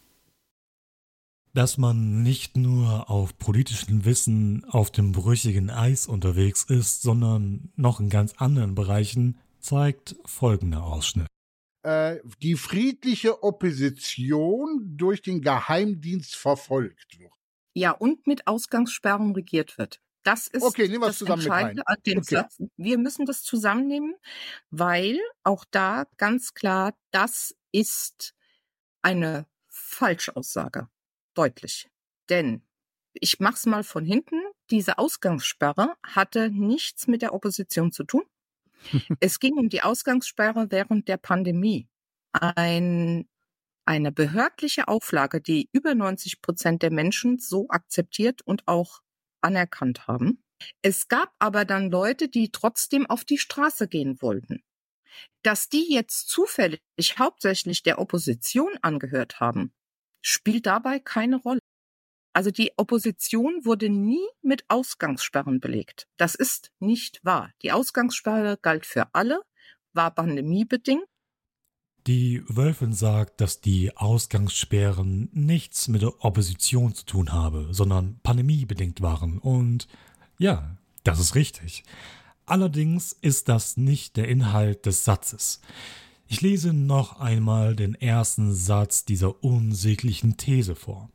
Dass man nicht nur auf politischem Wissen auf dem brüchigen Eis unterwegs ist, sondern noch in ganz anderen Bereichen, zeigt folgender Ausschnitt. Die friedliche Opposition durch den Geheimdienst verfolgt wird. Ja, und mit Ausgangssperren regiert wird. Das ist das Entscheidende an dem Satz. Wir müssen das zusammennehmen, weil auch da ganz klar, das ist eine Falschaussage. Deutlich. Denn, ich mach's mal von hinten, diese Ausgangssperre hatte nichts mit der Opposition zu tun. Es ging um die Ausgangssperre während der Pandemie. Eine behördliche Auflage, die über 90% der Menschen so akzeptiert und auch anerkannt haben. Es gab aber dann Leute, die trotzdem auf die Straße gehen wollten. Dass die jetzt zufällig hauptsächlich der Opposition angehört haben, spielt dabei keine Rolle. Also die Opposition wurde nie mit Ausgangssperren belegt. Das ist nicht wahr. Die Ausgangssperre galt für alle war pandemiebedingt. Die Wölfin sagt, dass die Ausgangssperren nichts mit der Opposition zu tun habe, sondern pandemiebedingt waren. Und ja, das ist richtig. Allerdings ist das nicht der Inhalt des Satzes. Ich lese noch einmal den ersten Satz dieser unsäglichen These vor.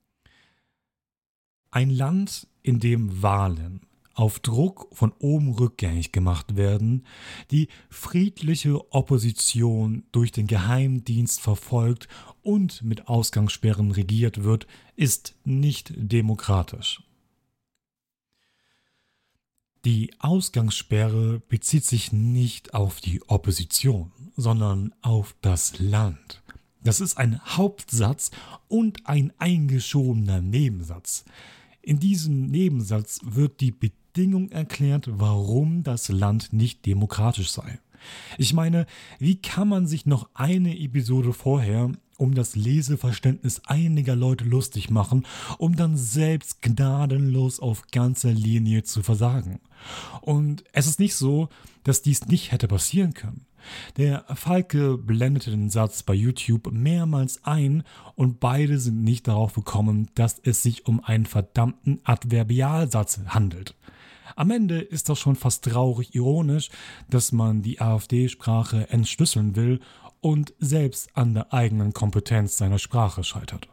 Ein Land, in dem Wahlen auf Druck von oben rückgängig gemacht werden, die friedliche Opposition durch den Geheimdienst verfolgt und mit Ausgangssperren regiert wird, ist nicht demokratisch. Die Ausgangssperre bezieht sich nicht auf die Opposition, sondern auf das Land. Das ist ein Hauptsatz und ein eingeschobener Nebensatz. In diesem Nebensatz wird die Bedingung erklärt, warum das Land nicht demokratisch sei. Ich meine, wie kann man sich noch eine Episode vorher um das Leseverständnis einiger Leute lustig machen, um dann selbst gnadenlos auf ganzer Linie zu versagen? Und es ist nicht so, dass dies nicht hätte passieren können. Der Falke blendete den Satz bei YouTube mehrmals ein und beide sind nicht darauf gekommen, dass es sich um einen verdammten Adverbialsatz handelt. Am Ende ist das schon fast traurig ironisch, dass man die AfD-Sprache entschlüsseln will und selbst an der eigenen Kompetenz seiner Sprache scheitert.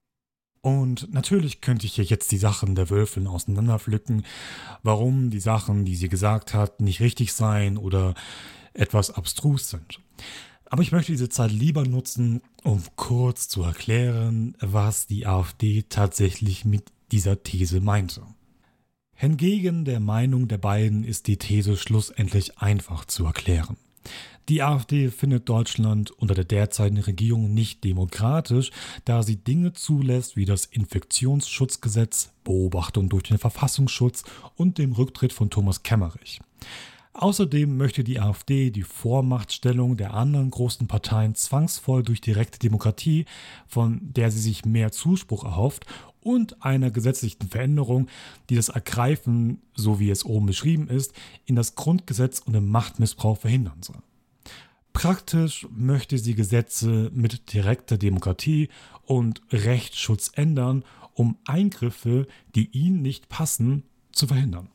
Und natürlich könnte ich hier jetzt die Sachen der Wölfin auseinanderpflücken, warum die Sachen, die sie gesagt hat, nicht richtig seien oder etwas abstrus sind. Aber ich möchte diese Zeit lieber nutzen, um kurz zu erklären, was die AfD tatsächlich mit dieser These meinte. Hingegen der Meinung der beiden ist die These schlussendlich einfach zu erklären. Die AfD findet Deutschland unter der derzeitigen Regierung nicht demokratisch, da sie Dinge zulässt wie das Infektionsschutzgesetz, Beobachtung durch den Verfassungsschutz und dem Rücktritt von Thomas Kemmerich. Außerdem möchte die AfD die Vormachtstellung der anderen großen Parteien zwangsvoll durch direkte Demokratie, von der sie sich mehr Zuspruch erhofft, und einer gesetzlichen Veränderung, die das Ergreifen, so wie es oben beschrieben ist, in das Grundgesetz und den Machtmissbrauch verhindern soll. Praktisch möchte sie Gesetze mit direkter Demokratie und Rechtsschutz ändern, um Eingriffe, die ihnen nicht passen, zu verhindern.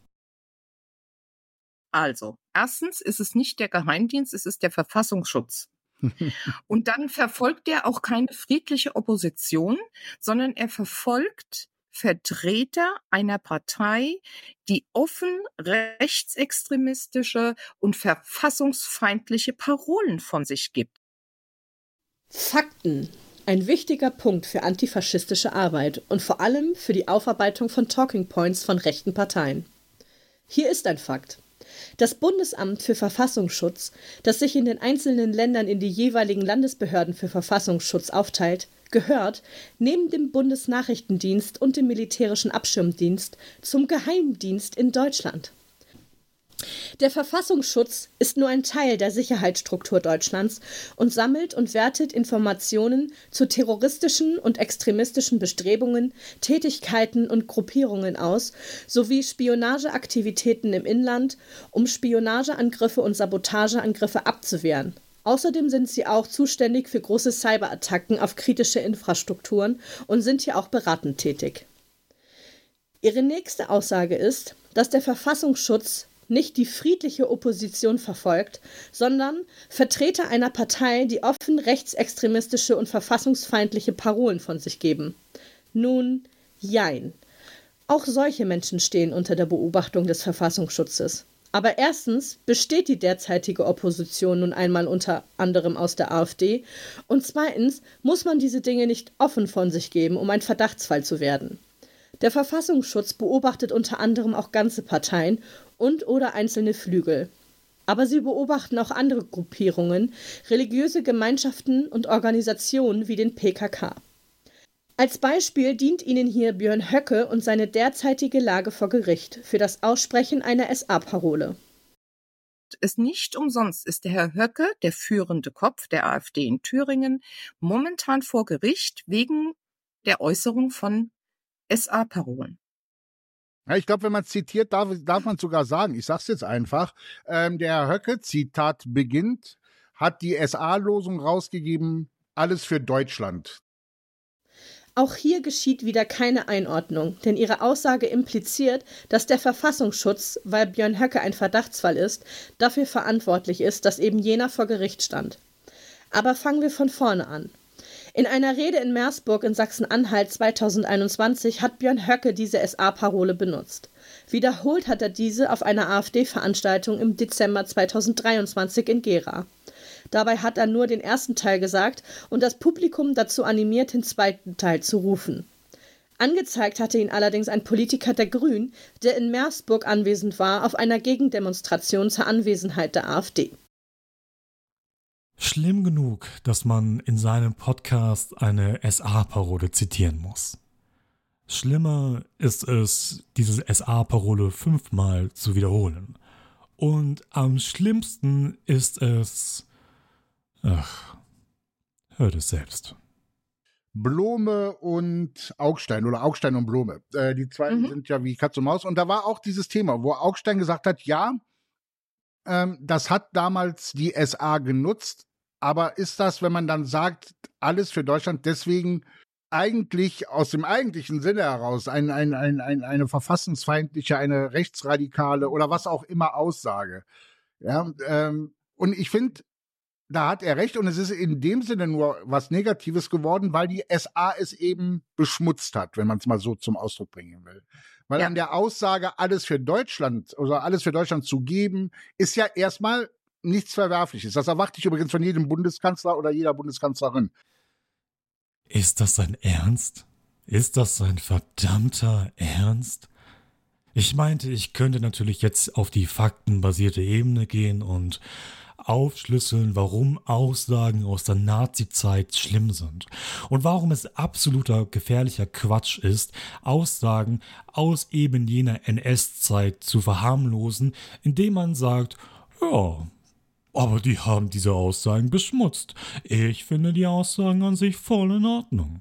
Also, erstens ist es nicht der Geheimdienst, es ist der Verfassungsschutz. Und dann verfolgt er auch keine friedliche Opposition, sondern er verfolgt Vertreter einer Partei, die offen rechtsextremistische und verfassungsfeindliche Parolen von sich gibt. Fakten. Ein wichtiger Punkt für antifaschistische Arbeit und vor allem für die Aufarbeitung von Talking Points von rechten Parteien. Hier ist ein Fakt. Das Bundesamt für Verfassungsschutz, das sich in den einzelnen Ländern in die jeweiligen Landesbehörden für Verfassungsschutz aufteilt, gehört neben dem Bundesnachrichtendienst und dem Militärischen Abschirmdienst zum Geheimdienst in Deutschland. Der Verfassungsschutz ist nur ein Teil der Sicherheitsstruktur Deutschlands und sammelt und wertet Informationen zu terroristischen und extremistischen Bestrebungen, Tätigkeiten und Gruppierungen aus, sowie Spionageaktivitäten im Inland, um Spionageangriffe und Sabotageangriffe abzuwehren. Außerdem sind sie auch zuständig für große Cyberattacken auf kritische Infrastrukturen und sind hier auch beratend tätig. Ihre nächste Aussage ist, dass der Verfassungsschutz nicht die friedliche Opposition verfolgt, sondern Vertreter einer Partei, die offen rechtsextremistische und verfassungsfeindliche Parolen von sich geben. Nun, jein. Auch solche Menschen stehen unter der Beobachtung des Verfassungsschutzes. Aber erstens besteht die derzeitige Opposition nun einmal unter anderem aus der AfD und zweitens muss man diese Dinge nicht offen von sich geben, um ein Verdachtsfall zu werden. Der Verfassungsschutz beobachtet unter anderem auch ganze Parteien und/oder einzelne Flügel. Aber sie beobachten auch andere Gruppierungen, religiöse Gemeinschaften und Organisationen wie den PKK. Als Beispiel dient Ihnen hier Björn Höcke und seine derzeitige Lage vor Gericht für das Aussprechen einer SA-Parole. Nicht umsonst ist der Herr Höcke, der führende Kopf der AfD in Thüringen, momentan vor Gericht wegen der Äußerung von SA-Parolen. Ja, ich glaube, wenn man zitiert, darf man sogar sagen, ich sage es jetzt einfach, der Herr Höcke, Zitat beginnt, hat die SA-Losung rausgegeben, alles für Deutschland. Auch hier geschieht wieder keine Einordnung, denn ihre Aussage impliziert, dass der Verfassungsschutz, weil Björn Höcke ein Verdachtsfall ist, dafür verantwortlich ist, dass eben jener vor Gericht stand. Aber fangen wir von vorne an. In einer Rede in Meersburg in Sachsen-Anhalt 2021 hat Björn Höcke diese SA-Parole benutzt. Wiederholt hat er diese auf einer AfD-Veranstaltung im Dezember 2023 in Gera. Dabei hat er nur den ersten Teil gesagt und das Publikum dazu animiert, den zweiten Teil zu rufen. Angezeigt hatte ihn allerdings ein Politiker der Grünen, der in Meersburg anwesend war, auf einer Gegendemonstration zur Anwesenheit der AfD. Schlimm genug, dass man in seinem Podcast eine SA-Parole zitieren muss. Schlimmer ist es, diese SA-Parole 5-mal zu wiederholen. Und am schlimmsten ist es... Ach, hört es selbst. Blome und Augstein oder Augstein und Blome. Die zwei sind ja wie Katz und Maus. Und da war auch dieses Thema, wo Augstein gesagt hat, ja, das hat damals die SA genutzt, aber ist das, wenn man dann sagt, alles für Deutschland, deswegen eigentlich aus dem eigentlichen Sinne heraus eine verfassungsfeindliche, eine rechtsradikale oder was auch immer Aussage? Ja, und ich finde, da hat er recht und es ist in dem Sinne nur was Negatives geworden, weil die SA es eben beschmutzt hat, wenn man es mal so zum Ausdruck bringen will. Weil an der Aussage, alles für Deutschland oder alles für Deutschland zu geben, ist ja erstmal nichts Verwerfliches. Das erwarte ich übrigens von jedem Bundeskanzler oder jeder Bundeskanzlerin. Ist das sein Ernst? Ist das sein verdammter Ernst? Ich meinte, ich könnte natürlich jetzt auf die faktenbasierte Ebene gehen und aufschlüsseln, warum Aussagen aus der Nazi-Zeit schlimm sind und warum es absoluter gefährlicher Quatsch ist, Aussagen aus eben jener NS-Zeit zu verharmlosen, indem man sagt, ja, aber die haben diese Aussagen beschmutzt. Ich finde die Aussagen an sich voll in Ordnung.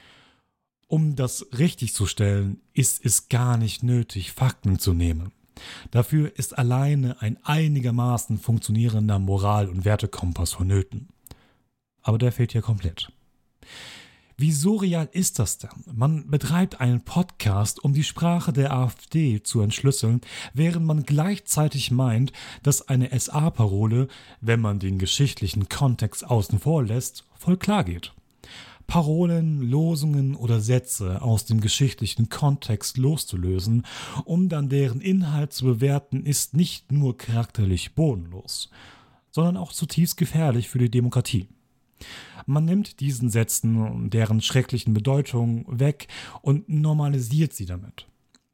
Um das richtig zu stellen, ist es gar nicht nötig, Fakten zu nehmen. Dafür ist alleine ein einigermaßen funktionierender Moral- und Wertekompass vonnöten. Aber der fehlt hier komplett. Wie surreal ist das denn? Man betreibt einen Podcast, um die Sprache der AfD zu entschlüsseln, während man gleichzeitig meint, dass eine SA-Parole, wenn man den geschichtlichen Kontext außen vor lässt, voll klar geht. Parolen, Losungen oder Sätze aus dem geschichtlichen Kontext loszulösen, um dann deren Inhalt zu bewerten, ist nicht nur charakterlich bodenlos, sondern auch zutiefst gefährlich für die Demokratie. Man nimmt diesen Sätzen deren schrecklichen Bedeutung weg und normalisiert sie damit.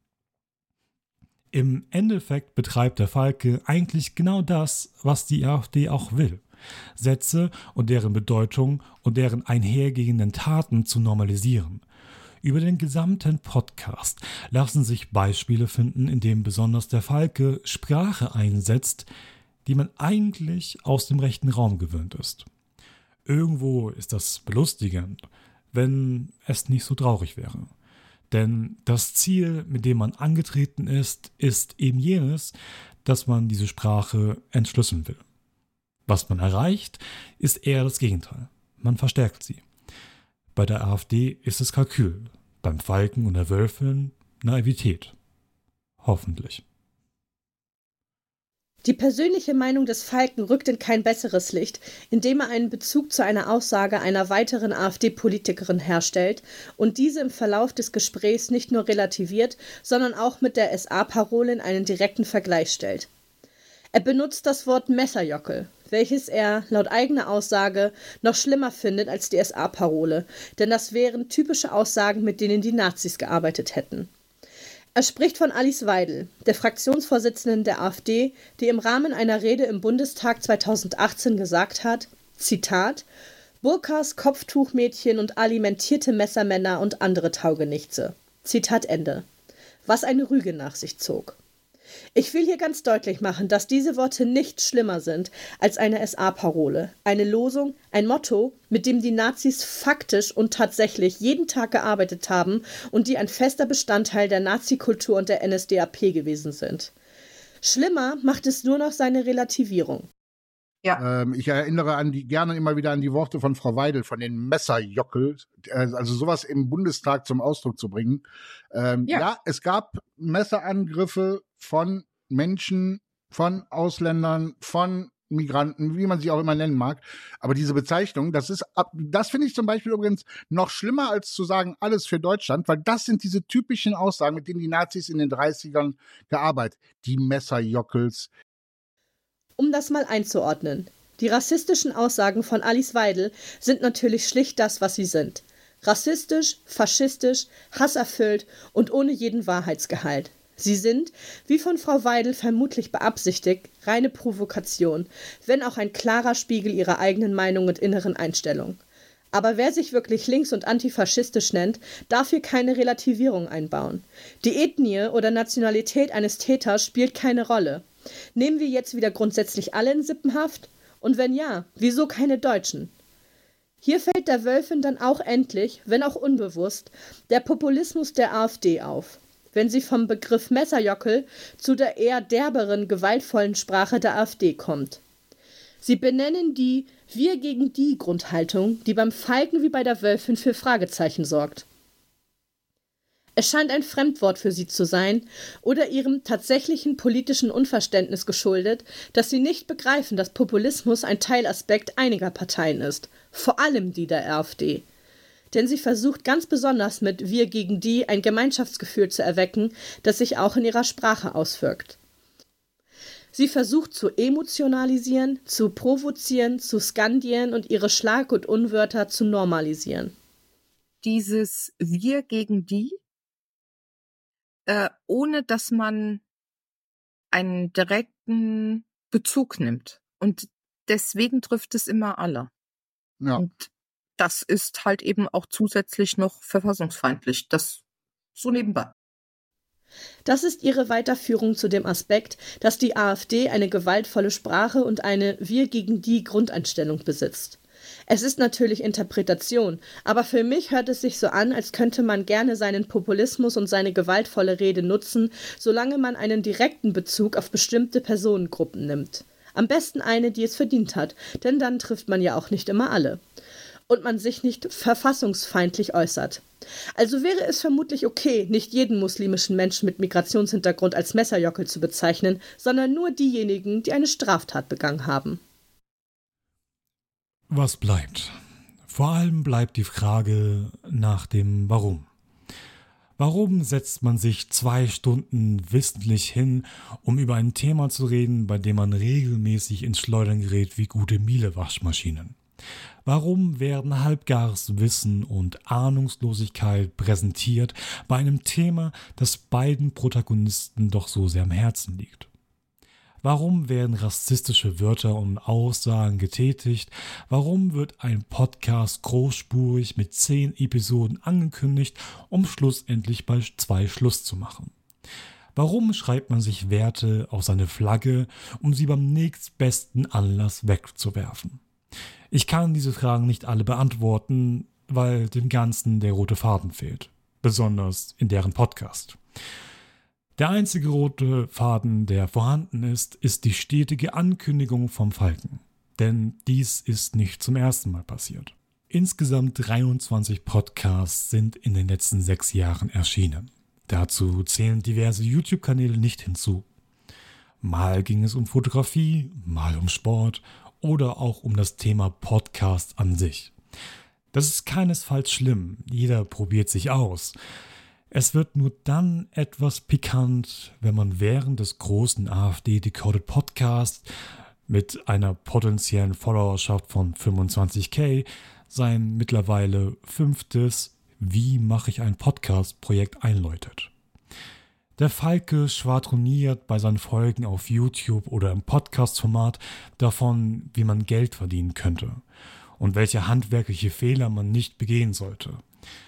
Im Endeffekt betreibt der Falke eigentlich genau das, was die AfD auch will. Sätze und deren Bedeutung und deren einhergehenden Taten zu normalisieren. Über den gesamten Podcast lassen sich Beispiele finden, in denen besonders der Falke Sprache einsetzt, die man eigentlich aus dem rechten Raum gewöhnt ist. Irgendwo ist das belustigend, wenn es nicht so traurig wäre. Denn das Ziel, mit dem man angetreten ist, ist eben jenes, dass man diese Sprache entschlüsseln will. Was man erreicht, ist eher das Gegenteil. Man verstärkt sie. Bei der AfD ist es Kalkül, beim Falken und der Wölfin Naivität. Hoffentlich. Die persönliche Meinung des Falken rückt in kein besseres Licht, indem er einen Bezug zu einer Aussage einer weiteren AfD-Politikerin herstellt und diese im Verlauf des Gesprächs nicht nur relativiert, sondern auch mit der SA-Parole in einen direkten Vergleich stellt. Er benutzt das Wort Messerjockel, welches er, laut eigener Aussage, noch schlimmer findet als die SA-Parole, denn das wären typische Aussagen, mit denen die Nazis gearbeitet hätten. Er spricht von Alice Weidel, der Fraktionsvorsitzenden der AfD, die im Rahmen einer Rede im Bundestag 2018 gesagt hat, Zitat, Burkas, Kopftuchmädchen und alimentierte Messermänner und andere Taugenichtse. Zitat Ende. Was eine Rüge nach sich zog. Ich will hier ganz deutlich machen, dass diese Worte nicht schlimmer sind als eine SA-Parole, eine Losung, ein Motto, mit dem die Nazis faktisch und tatsächlich jeden Tag gearbeitet haben und die ein fester Bestandteil der Nazikultur und der NSDAP gewesen sind. Schlimmer macht es nur noch seine Relativierung. Ja. Ich erinnere gerne immer wieder an die Worte von Frau Weidel, von den Messerjockel, also sowas im Bundestag zum Ausdruck zu bringen. Ja, es gab Messerangriffe von Menschen, von Ausländern, von Migranten, wie man sie auch immer nennen mag. Aber diese Bezeichnung, das finde ich zum Beispiel übrigens noch schlimmer, als zu sagen, alles für Deutschland, weil das sind diese typischen Aussagen, mit denen die Nazis in den 30ern gearbeitet. Die Messerjockels. Um das mal einzuordnen. Die rassistischen Aussagen von Alice Weidel sind natürlich schlicht das, was sie sind. Rassistisch, faschistisch, hasserfüllt und ohne jeden Wahrheitsgehalt. Sie sind, wie von Frau Weidel vermutlich beabsichtigt, reine Provokation, wenn auch ein klarer Spiegel ihrer eigenen Meinung und inneren Einstellung. Aber wer sich wirklich links- und antifaschistisch nennt, darf hier keine Relativierung einbauen. Die Ethnie oder Nationalität eines Täters spielt keine Rolle. Nehmen wir jetzt wieder grundsätzlich alle in Sippenhaft? Und wenn ja, wieso keine Deutschen? Hier fällt der Wölfin dann auch endlich, wenn auch unbewusst, der Populismus der AfD auf, wenn sie vom Begriff Messerjockel zu der eher derberen, gewaltvollen Sprache der AfD kommt. Sie benennen die Wir gegen die Grundhaltung, die beim Falken wie bei der Wölfin für Fragezeichen sorgt. Es scheint ein Fremdwort für sie zu sein oder ihrem tatsächlichen politischen Unverständnis geschuldet, dass sie nicht begreifen, dass Populismus ein Teilaspekt einiger Parteien ist, vor allem die der AfD. Denn sie versucht ganz besonders mit Wir gegen die ein Gemeinschaftsgefühl zu erwecken, das sich auch in ihrer Sprache auswirkt. Sie versucht zu emotionalisieren, zu provozieren, zu skandieren und ihre Schlag- und Unwörter zu normalisieren. Dieses Wir gegen die, ohne dass man einen direkten Bezug nimmt. Und deswegen trifft es immer alle. Ja. Und das ist halt eben auch zusätzlich noch verfassungsfeindlich. Das so nebenbei. Das ist ihre Weiterführung zu dem Aspekt, dass die AfD eine gewaltvolle Sprache und eine Wir gegen die Grundeinstellung besitzt. Es ist natürlich Interpretation, aber für mich hört es sich so an, als könnte man gerne seinen Populismus und seine gewaltvolle Rede nutzen, solange man einen direkten Bezug auf bestimmte Personengruppen nimmt. Am besten eine, die es verdient hat, denn dann trifft man ja auch nicht immer alle. Und man sich nicht verfassungsfeindlich äußert. Also wäre es vermutlich okay, nicht jeden muslimischen Menschen mit Migrationshintergrund als Messerjockel zu bezeichnen, sondern nur diejenigen, die eine Straftat begangen haben. Was bleibt? Vor allem bleibt die Frage nach dem Warum. Warum setzt man sich 2 Stunden wissentlich hin, um über ein Thema zu reden, bei dem man regelmäßig ins Schleudern gerät wie gute Miele-Waschmaschinen? Warum werden halbgares Wissen und Ahnungslosigkeit präsentiert bei einem Thema, das beiden Protagonisten doch so sehr am Herzen liegt? Warum werden rassistische Wörter und Aussagen getätigt? Warum wird ein Podcast großspurig mit 10 Episoden angekündigt, um schlussendlich bei 2 Schluss zu machen? Warum schreibt man sich Werte auf seine Flagge, um sie beim nächstbesten Anlass wegzuwerfen? Ich kann diese Fragen nicht alle beantworten, weil dem Ganzen der rote Faden fehlt. Besonders in deren Podcast. Der einzige rote Faden, der vorhanden ist, ist die stetige Ankündigung vom Falken. Denn dies ist nicht zum ersten Mal passiert. Insgesamt 23 Podcasts sind in den letzten 6 Jahren erschienen. Dazu zählen diverse YouTube-Kanäle nicht hinzu. Mal ging es um Fotografie, mal um Sport oder auch um das Thema Podcast an sich. Das ist keinesfalls schlimm, jeder probiert sich aus. Es wird nur dann etwas pikant, wenn man während des großen AfD Decoded Podcasts mit einer potenziellen Followerschaft von 25.000 sein mittlerweile 5. Wie mache ich ein Podcast-Projekt einläutet. Der Falke schwadroniert bei seinen Folgen auf YouTube oder im Podcast-Format davon, wie man Geld verdienen könnte und welche handwerkliche Fehler man nicht begehen sollte.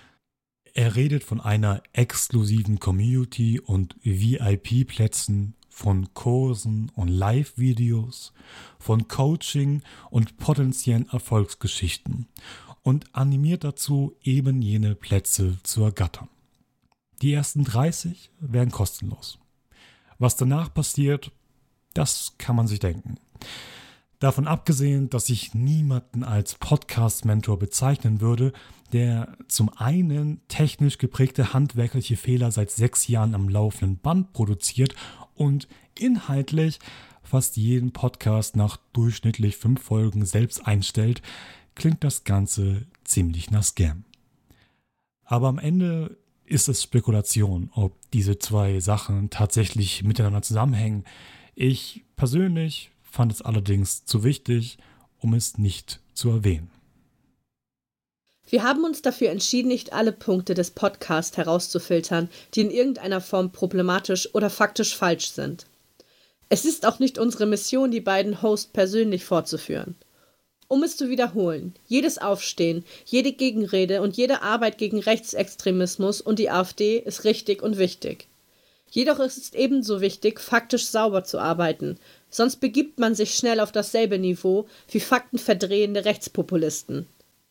Er redet von einer exklusiven Community und VIP-Plätzen von Kursen und Live-Videos, von Coaching und potenziellen Erfolgsgeschichten und animiert dazu, eben jene Plätze zu ergattern. Die ersten 30 wären kostenlos. Was danach passiert, das kann man sich denken. Davon abgesehen, dass ich niemanden als Podcast-Mentor bezeichnen würde, der zum einen technisch geprägte handwerkliche Fehler seit 6 Jahren am laufenden Band produziert und inhaltlich fast jeden Podcast nach durchschnittlich 5 Folgen selbst einstellt, klingt das Ganze ziemlich nach Scam. Aber am Ende ist es Spekulation, ob diese 2 Sachen tatsächlich miteinander zusammenhängen. Ich persönlich fand es allerdings zu wichtig, um es nicht zu erwähnen. Wir haben uns dafür entschieden, nicht alle Punkte des Podcasts herauszufiltern, die in irgendeiner Form problematisch oder faktisch falsch sind. Es ist auch nicht unsere Mission, die beiden Hosts persönlich vorzuführen. Um es zu wiederholen, jedes Aufstehen, jede Gegenrede und jede Arbeit gegen Rechtsextremismus und die AfD ist richtig und wichtig. Jedoch ist es ebenso wichtig, faktisch sauber zu arbeiten, sonst begibt man sich schnell auf dasselbe Niveau wie faktenverdrehende Rechtspopulisten.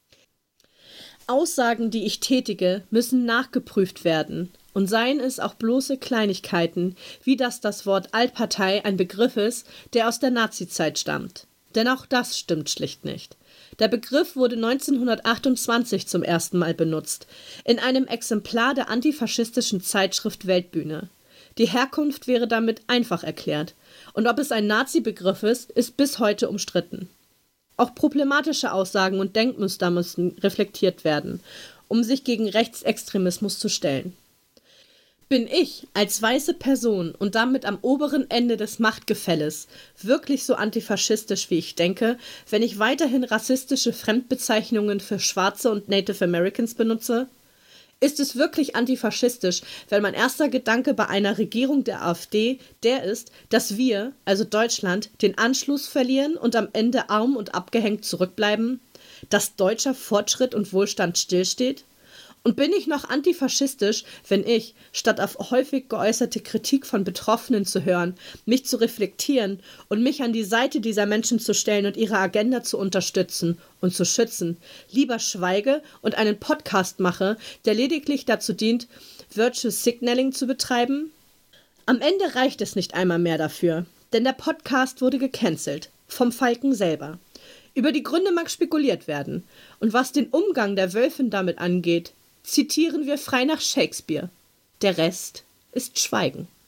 Aussagen, die ich tätige, müssen nachgeprüft werden, und seien es auch bloße Kleinigkeiten, wie dass das Wort Altpartei ein Begriff ist, der aus der Nazizeit stammt. Denn auch das stimmt schlicht nicht. Der Begriff wurde 1928 zum ersten Mal benutzt, in einem Exemplar der antifaschistischen Zeitschrift Weltbühne. Die Herkunft wäre damit einfach erklärt, und ob es ein Nazi-Begriff ist bis heute umstritten. Auch problematische Aussagen und Denkmuster müssen reflektiert werden, um sich gegen Rechtsextremismus zu stellen. Bin ich als weiße Person und damit am oberen Ende des Machtgefälles wirklich so antifaschistisch, wie ich denke, wenn ich weiterhin rassistische Fremdbezeichnungen für Schwarze und Native Americans benutze? Ist es wirklich antifaschistisch, wenn mein erster Gedanke bei einer Regierung der AfD der ist, dass wir, also Deutschland, den Anschluss verlieren und am Ende arm und abgehängt zurückbleiben? Dass deutscher Fortschritt und Wohlstand stillsteht? Und bin ich noch antifaschistisch, wenn ich, statt auf häufig geäußerte Kritik von Betroffenen zu hören, mich zu reflektieren und mich an die Seite dieser Menschen zu stellen und ihre Agenda zu unterstützen und zu schützen, lieber schweige und einen Podcast mache, der lediglich dazu dient, Virtual Signaling zu betreiben? Am Ende reicht es nicht einmal mehr dafür, denn der Podcast wurde gecancelt, vom Falken selber. Über die Gründe mag spekuliert werden, und was den Umgang der Wölfin damit angeht, zitieren wir frei nach Shakespeare. Der Rest ist Schweigen.